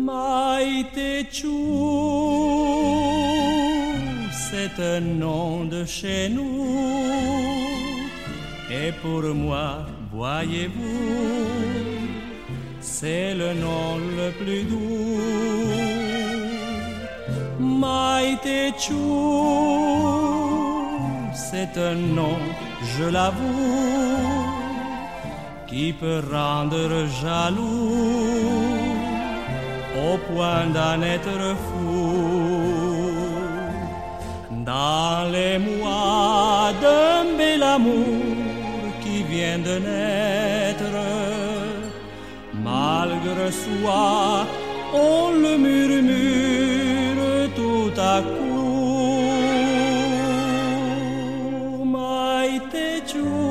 Maïtéchou, c'est un nom de chez nous. Et pour moi, voyez-vous, c'est le nom le plus doux. Maïtéchou, c'est un nom, je l'avoue, qui peut rendre jaloux au point d'en être fou. Dans les mois d'un bel amour qui vient de naître, malgré soi, on le murmure tout à coup. Maïtéchou,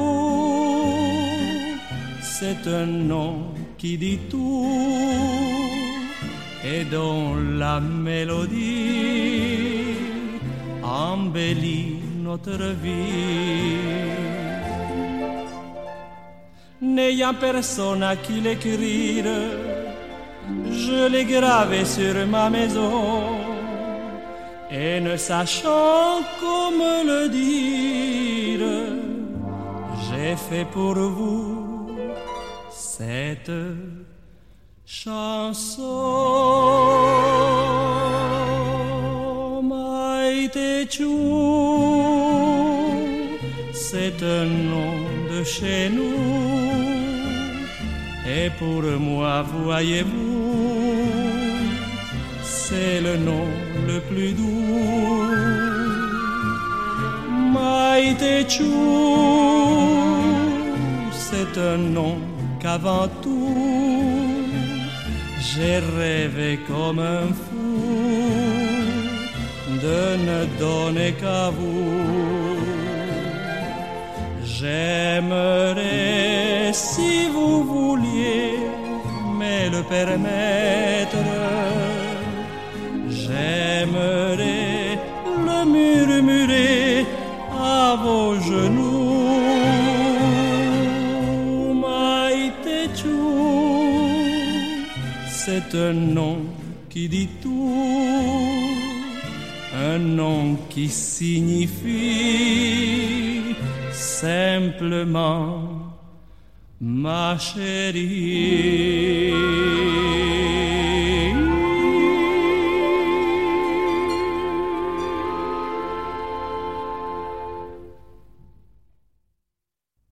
c'est un nom qui dit tout et dont la mélodie embellit notre vie. N'ayant personne à qui l'écrire, je l'ai gravé sur ma maison, et ne sachant comment le dire, j'ai fait pour vous cette chanson. Maïtéchou, c'est un nom de chez nous. Et pour moi, voyez-vous, c'est le nom le plus doux. Maïtéchou, c'est un nom qu'avant tout, j'ai rêvé comme un fou de ne donner qu'à vous. J'aimerais, si vous vouliez me le permettre, j'aimerais le murmurer à vos genoux. Maïtéchou, c'est un nom qui dit tout, un nom qui signifie simplement ma chérie.